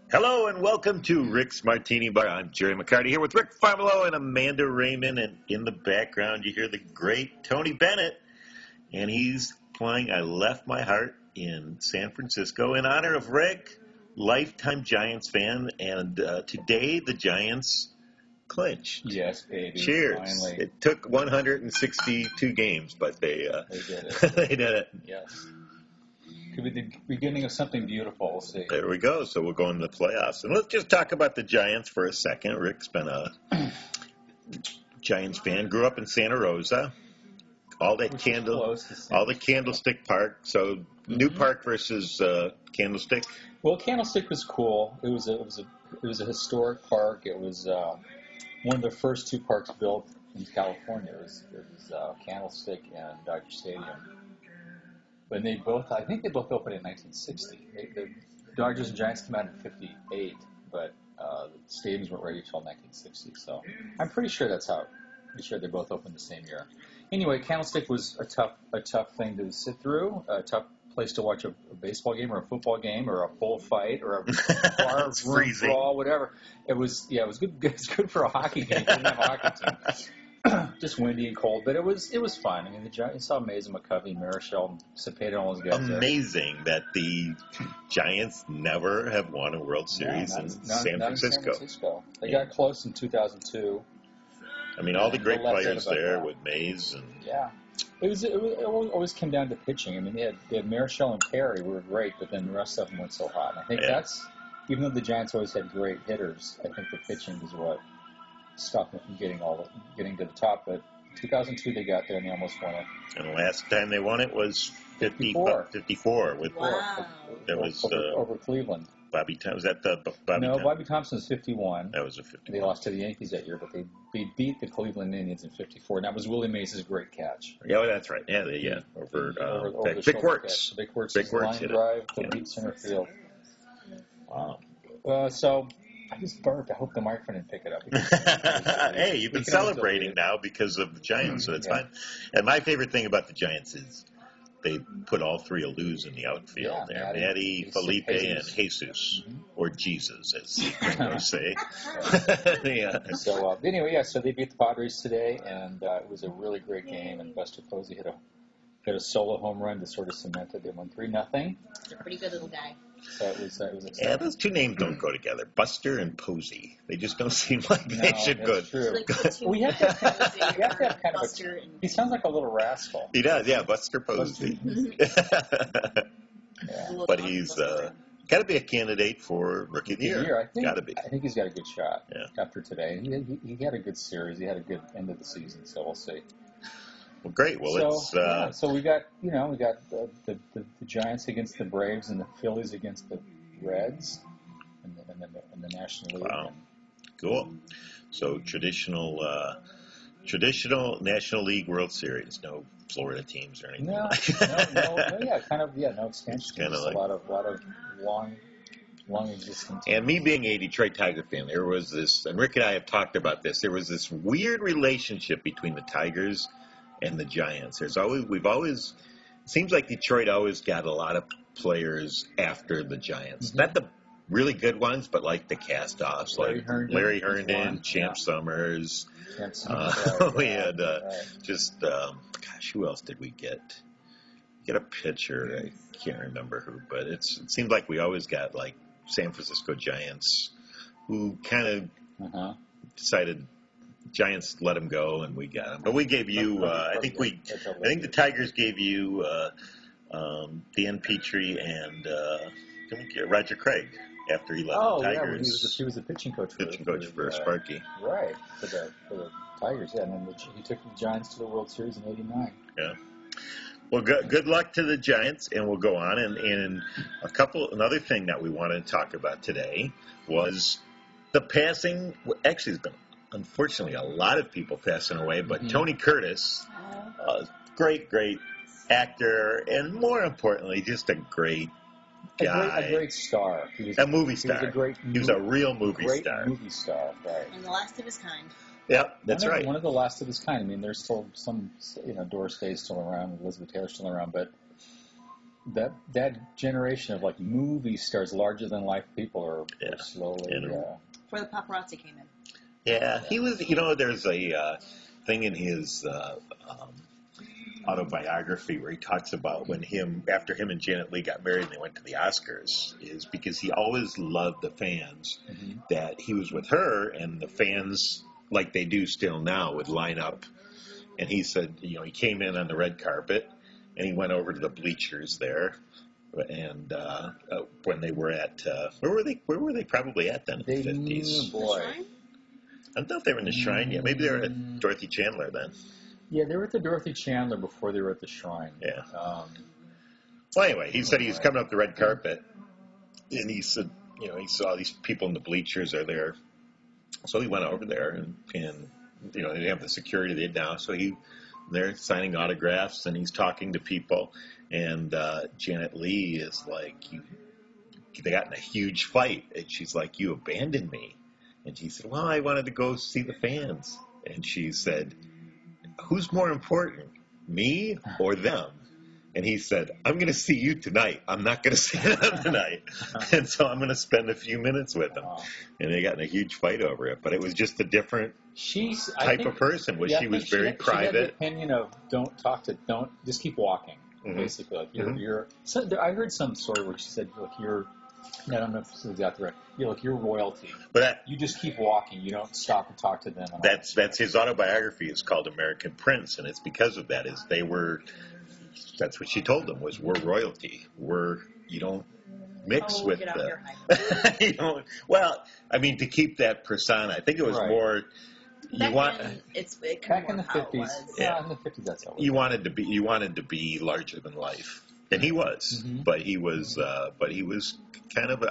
Hello and welcome to Rick's Martini Bar. I'm Jerry McCarty here with Rick Farmelo and Amanda Raymond. And in the background, you hear the great Tony Bennett. And he's playing I Left My Heart in San Francisco in honor of Rick, lifetime Giants fan. And today the Giants clinched. Yes, baby. Cheers. Finally. It took 162 games, but they did it. they did it. Yes. Could be the beginning of something beautiful. We'll see. There we go. So we'll go into the playoffs. And let's just talk about the Giants for a second. Rick's been a Giants fan. Grew up in Santa Rosa. All the Candlestick Park. So New Park versus Candlestick. Well, Candlestick was cool. It was a historic park. It was one of the first two parks built in California. It was Candlestick and Dodger Stadium. But I think they both opened in 1960. The Dodgers and Giants came out in 58, but the stadiums weren't ready until 1960. So I'm pretty sure that's how. Pretty sure they both opened the same year. Anyway, Candlestick was a tough thing to sit through. A tough place to watch a baseball game or a football game or a bullfight or a bar room brawl, whatever. It was good. It was good for a hockey game. We didn't have a hockey team. Just windy and cold, but it was fun. I mean, the Giants saw Mays, McCovey, Marichal, Cepeda, all those guys. Amazing that the Giants never have won a World Series in San Francisco. They got close in 2002. I mean, all the great players there with Mays and it always came down to pitching. I mean, they had Marichal and Perry were great, but then the rest of them went so hot. And I think that's even though the Giants always had great hitters, I think the pitching is what stopped them from getting to the top. But 2002 they got there and they almost won it. And the last time they won it was 54 with That was over Cleveland. Bobby Thompson. Was that the Bobby? No, Bobby Thompson was 51. That was a 51. They lost to the Yankees that year, but they beat the Cleveland Indians in 54. And that was Willie Mays' great catch. Yeah, that's right. Yeah, over Big Works. Big Works line drive to deep center field. Wow. So I just burped. I hope the microphone didn't pick it up. Hey, you've been celebrating now because of the Giants, so that's fine. And my favorite thing about the Giants is they put all three Alous in the outfield there. Matty, Felipe, and Jesus. Or Jesus, as they say. So anyway, so they beat the Padres today, and it was a really great game. And Buster Posey hit a solo home run to sort of cement it. They won 3-0. He's a pretty good little guy. So it was exciting. Yeah, those two names don't go together. Buster and Posey. They just don't seem like they should go. True. We have to have kind of a... He sounds like a little rascal. He does, yeah, Buster Posey. But he's got to be a candidate for Rookie of the Year. I think he's got a good shot after today. He had a good series. He had a good end of the season, so we'll see. Well, great. Well, so we got the Giants against the Braves and the Phillies against the Reds and the National League. Wow, cool. So traditional National League World Series. No Florida teams or anything. No, no expansion. Kind of like a lot of long existing teams. And me being a Detroit Tiger fan, there was this, and Rick and I have talked about this. There was this weird relationship between the Tigers and the Giants. It seems like Detroit always got a lot of players after the Giants. Not the really good ones, but like the cast-offs, like Larry Herndon, Champ Summers. We had who else did we get? Get a pitcher. I can't remember who, but it seemed like we always got like San Francisco Giants, who kind of decided Giants let him go, and we got him. But we gave you, I think the Tigers gave you Dan Petrie and Roger Craig after he left the Tigers. He was the pitching coach. For Sparky. Right, for the Tigers, and then he took the Giants to the World Series in '89. Yeah. Well, good luck to the Giants, and we'll go on. And another thing that we wanted to talk about today was the passing. Actually, it's been unfortunately a lot of people passing away, but Tony Curtis, great actor, and more importantly, just a great guy. A great star. He was a movie star. He was a real movie star. Movie star, right. And the last of his kind. Yep, that's right. One of the last of his kind. I mean, there's still some, Doris Day's still around, Elizabeth Taylor's still around, but that generation of like movie stars, larger than life people are Yeah. slowly. And- Before the paparazzi came in. Yeah, he was. There's a thing in his autobiography where he talks about after him and Janet Leigh got married and they went to the Oscars, is because he always loved the fans, Mhm. that he was with her, and the fans, like they do still now, would line up. And he said, he came in on the red carpet and he went over to the bleachers there. And when they were at where were they probably at then in the 50s? Boy. I don't know if they were in the Shrine yet. Maybe they were at Dorothy Chandler then. Yeah, they were at the Dorothy Chandler before they were at the Shrine. Yeah. Well, anyway, he said he was coming up the red carpet, and he said, he saw these people in the bleachers are there. So he went over there, and they didn't have the security they had now. So they're signing autographs, and he's talking to people. And Janet Leigh is like, they got in a huge fight, and she's like, you abandoned me. And he said, well, I wanted to go see the fans. And she said, who's more important, me or them? And he said, I'm going to see you tonight. I'm not going to see them tonight. And so I'm going to spend a few minutes with them. And they got in a huge fight over it. But it was just a different type of person. She was very private. She had the opinion of just keep walking, basically. Like I heard some story where she said, look, I don't know if this is exactly right. You're royalty. But you just keep walking. You don't stop and talk to them. That's his autobiography. It's called American Prince, and it's because of that. That's what she told them was, we're royalty. You don't mix with you don't. Well, I mean, to keep that persona, I think it was more. Back in the 50s. Yeah, in the 50s, that's how it was. You wanted to be larger than life, and he was. Mm-hmm. But he was kind of.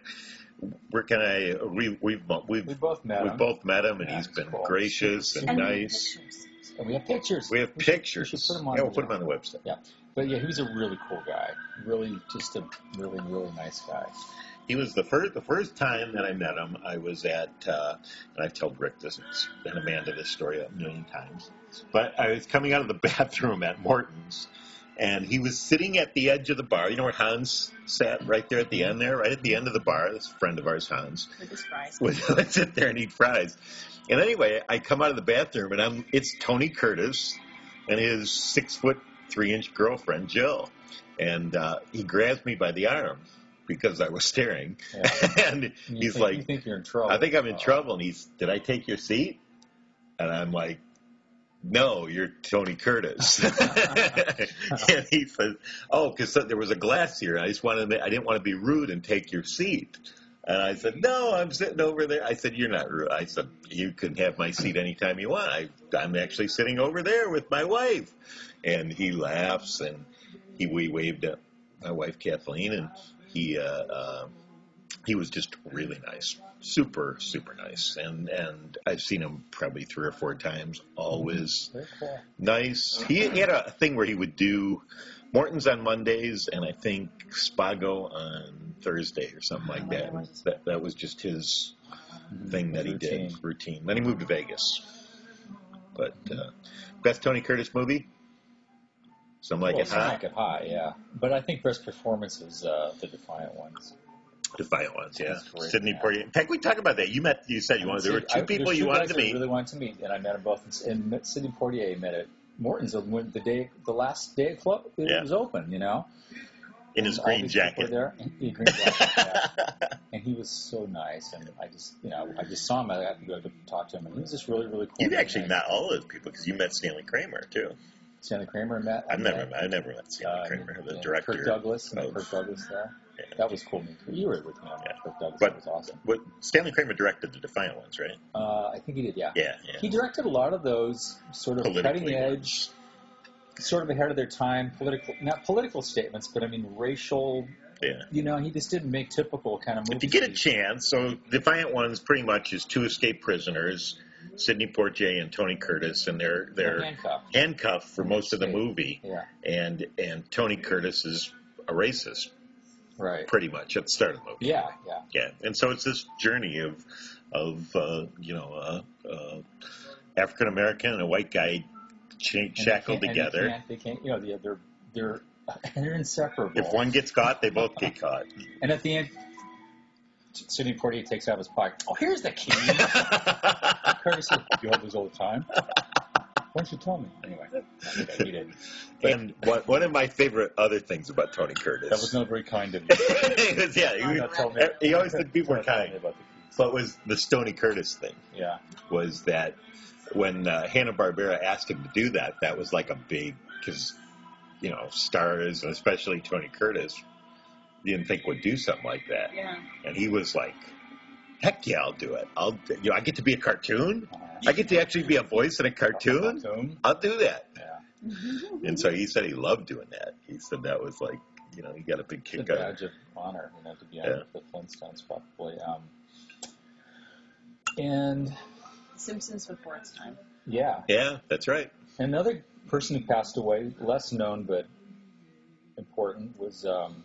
We've both met him, and he's been gracious and nice. And we have pictures. We should put them on. We'll put them on the website. Yeah, but he was a really cool guy. Really, just a really, really nice guy. He was the first time that I met him. I was at, and I've told Rick this and Amanda this story a million times. But I was coming out of the bathroom at Morton's, and he was sitting at the edge of the bar. You know where Hans sat? Right there at the end there, right at the end of the bar. This friend of ours, Hans, with his fries. Would sit there and eat fries. And anyway, I come out of the bathroom, and it's Tony Curtis and his 6'3" girlfriend, Jill. And he grabs me by the arm because I was staring. Yeah. And he's like, you think you're in trouble. I think I'm in trouble. And did I take your seat? And I'm like, no, you're Tony Curtis. And he says, oh, because there was a glass here. I didn't want to be rude and take your seat. And I said, no, I'm sitting over there. I said, you're not rude. I said, you can have my seat anytime you want. I'm actually sitting over there with my wife. And he laughs, and we waved at my wife, Kathleen, and he was just really nice. Super, super nice. And I've seen him probably 3 or 4 times. Always cool. Nice. He had a thing where he would do Morton's on Mondays, and I think Spago on Thursday or something like that. That was just his thing that he did. Routine. Then he moved to Vegas. But best Tony Curtis movie? Some Like It Hot? Some Like It Hot, yeah. But I think best performance is the Defiant Ones. Defiant Ones, yeah. Sidney Poitier. In fact, we talked about that. You said there were 2 people you wanted to meet. I really wanted to meet, and I met them both. And Sidney Poitier met at Morton's the last day it was open, In his green jacket. There. Green jacket, yeah. And he was so nice, and I just saw him. I got to go to talk to him, and he was just really, really cool. You've actually met all those people because you met Stanley Kramer too. Stanley Kramer met. I've never met Stanley Kramer, the director. Kirk Douglas there. Yeah. That was cool. You were with me on that. Kirk Douglas. But that was awesome. Stanley Kramer directed the Defiant Ones, right? I think he did. Yeah. Yeah. He directed a lot of those sort of cutting edge, sort of ahead of their time, not political statements, but I mean racial. Yeah. He just didn't make typical kind of movies. If you get a chance, so Defiant Ones pretty much is 2 escaped prisoners, Sidney Poitier and Tony Curtis, and they're handcuffed for most of the movie. Yeah. And Tony Curtis is a racist. Right. Pretty much at the start of the movie. Yeah. And so it's this journey of African American and a white guy shackled together. They can't. They're And they're inseparable. If one gets caught, they both get caught. And at the end, Sidney Poitier takes out his pocket. Oh, here's the key. Curtis said, "You hold those all the time." Why don't you tell me? Anyway, okay, he didn't. But And one of my favorite other things about Tony Curtis. that was not very kind of you. He always said people were Don't tell me kind. about the keys. But was the Tony Curtis thing Yeah. was that when Hanna-Barbera asked him to do that, that was like a big, because, stars, and especially Tony Curtis, didn't think would do something like that. Yeah. And he was like, heck yeah, I'll do it. I get to be a cartoon? I get to actually be a voice in a cartoon? I'll do that. Yeah. And so he said he loved doing that. He said that was like, he got a big It's a kick out of badge of honor, to be Yeah. on the Flintstones, probably. And Simpsons before its time. yeah, Yeah, that's right. another person who passed away, less known but important, was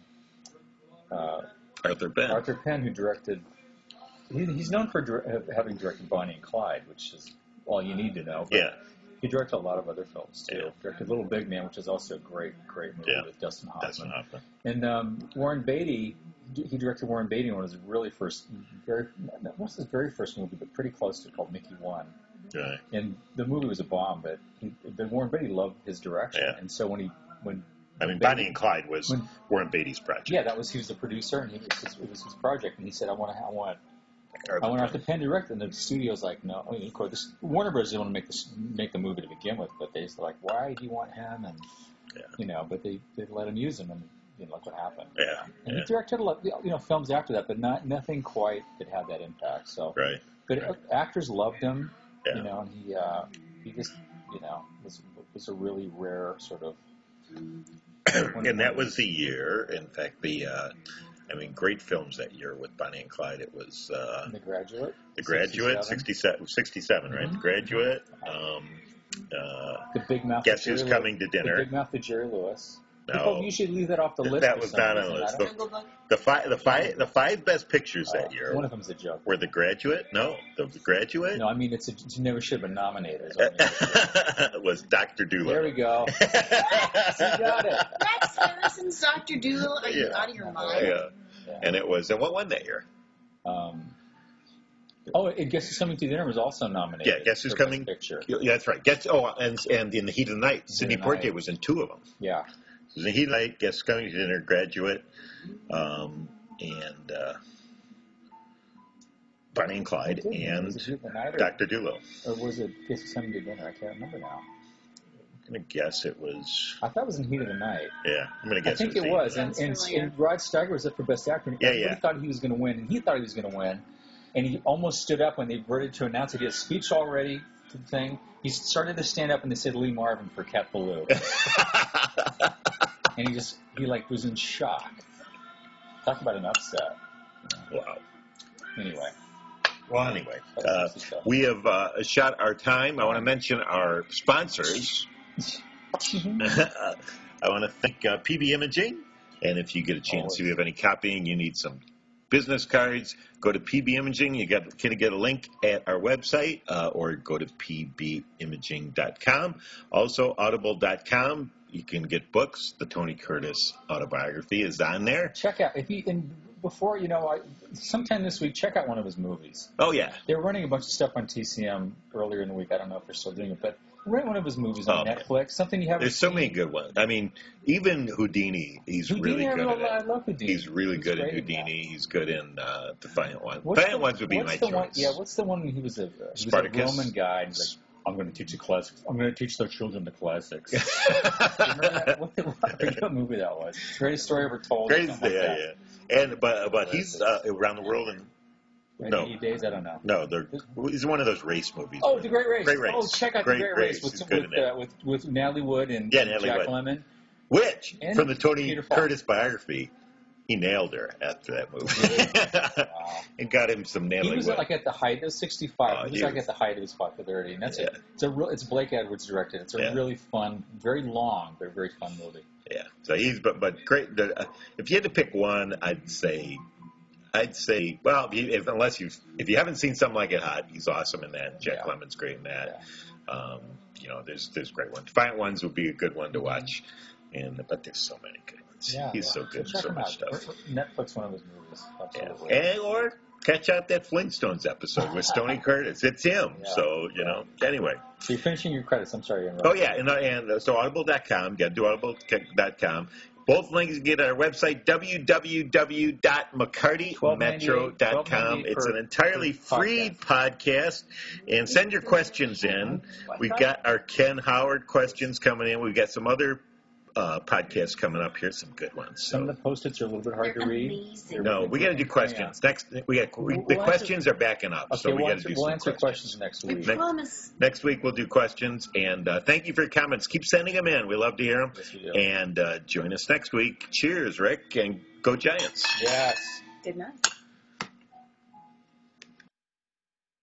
Arthur Penn. Arthur Penn, who directed. He's known for having directed Bonnie and Clyde, which is all you need to know. But Yeah. he directed a lot of other films too. Yeah. Directed Little Big Man, which is also a great movie Yeah. with Dustin Hoffman. Dustin Hoffman. And Warren Beatty, he directed Warren Beatty in one of his really first, what's his very first movie, but pretty close to it, called Mickey One. Right. And the movie was a bomb, but Warren Beatty loved his direction. Yeah. And so when Bonnie and Clyde was when- Warren Beatty's project. he was the producer, and it was his project, and he said, I want Arthur Penn to direct, and the studio's like, no. I mean, of course, Warner Bros. Didn't want to make the movie to begin with, but they were like, why do you want him? And but they let him use him, and look what happened. Yeah. And he directed a lot, films after that, but nothing quite that had that impact. So, Right. but Right. actors loved him, Yeah. and he just, was a really rare sort of. And that was the year. In fact, great films that year with Bonnie and Clyde. It was The Graduate. The Graduate, 67, right? Mhm. The Graduate. The Big Mouth. Guess of Who's Jerry Coming to The Dinner? Big Mouth of Jerry Lewis. No. People usually leave that off the list. That for was some not on reason. the list. I don't- Jungle Book. The five best pictures that year One of them's a joke. were The Graduate. No, The Graduate No, I mean it never should have been nominated. is what I mean. was Dr. Dolittle. There we go. You got it. Rex Harrison's Dr. Dolittle. Are you Yeah. out of your mind? Yeah. Yeah. And it was, and what won that year? And Guess Who's Coming to Dinner was also nominated. Yeah, Guess Who's for Best Coming? Picture. Yeah, that's right. And In the Heat of the Night, Sidney of the Night. Poitier was in two of them. Yeah. In the Heat of the Night, Guess Who's Coming to Dinner, Graduate, and Bonnie and Clyde, Was and it Heat of the Night, Dr. Dolittle. or was it Guess Who's Coming to Dinner? I can't remember now. I'm going to guess it was, I thought it was in Heat of the Night. yeah, I'm going to I guess think it it was. was, and, Sounds and, familiar. and Rod Steiger was up for Best Actor. And Yeah, everybody yeah. thought he was going to win, and he thought he was going to win. And he almost stood up when they were to announce it. He had a speech already to the thing. He started to stand up, and they said Lee Marvin for Cat Ballou. And he was in shock. Talk about an upset. Wow. Anyway. Well, anyway, that was the stuff. we have shot our time. I want to mention our sponsors. I want to thank PB Imaging. And if you get a chance, if you have any copying, you need some business cards, go to PB Imaging. You can get a link at our website or go to pbimaging.com. Also, audible.com. You can get books. The Tony Curtis autobiography is on there. Check out, sometime this week, check out one of his movies. Oh, yeah. They were running a bunch of stuff on TCM earlier in the week. I don't know if they're still doing it, but rent one of his movies on Netflix. Something you haven't There's so seen. many good ones. I mean, even Houdini, he's really good at I it. love Houdini. He's really good at great that. Houdini. He's good in Defiant Ones. What's Defiant the- Ones would be what's my the one- choice. Yeah, what's the one when he was a Spartacus. Roman guy? And he's like, I'm going to teach the classics. I'm going to teach the children the classics. Remember that? What movie that was? Greatest Story Ever Told. or Crazy, something like that. yeah. And but he's around the world and no. 80 Days? I don't know. no, he's one of those race movies. Oh, The Great Race. Great Race. Oh, check out Great The Great Race, Race. He's good in that. with Natalie Wood and Natalie Jack Wood. Lemmon. Which And from the Tony Peter Falk. Curtis biography, he nailed her after that movie. Wow. And got him some Natalie He was Wood. like at the height of 65. Oh, he was he like was- at the height of his popularity, and that's Yeah. it's Blake Edwards directed. It's a Yeah. really fun, very long, but very fun movie. Yeah. So he's but great. If you had to pick one, I'd say well, if you haven't seen Something Like It Hot, he's awesome in that. Jack Yeah. Lemmon's great in that. There's great ones. Defiant Ones would be a good one to watch. But there's so many good ones. Yeah, He's so good. Check So him much out. stuff. Netflix, one of his movies. Absolutely. Yeah. Or catch out that Flintstones episode with Stoney Curtis. It's him. Yeah. So, you know. Anyway. So you're finishing your credits. I'm sorry. Oh, yeah. And so audible.com. You got to do audible.com. Both links you get at our website, www.mccartymetro.com. It's an entirely free podcast. And send your questions in. We've got our Ken Howard questions coming in. We've got some other podcasts coming up here, some good ones. So. Some of the Post-its are a little bit hard to read. No, we got to do questions. Next, the questions are backing up, okay, so we got to do we'll some answer questions next week. I promise. Next week we'll do questions, and thank you for your comments. Keep sending them in. We love to hear them. Yes, we do. And join us next week. Cheers, Rick, and go Giants. Yes. Good night.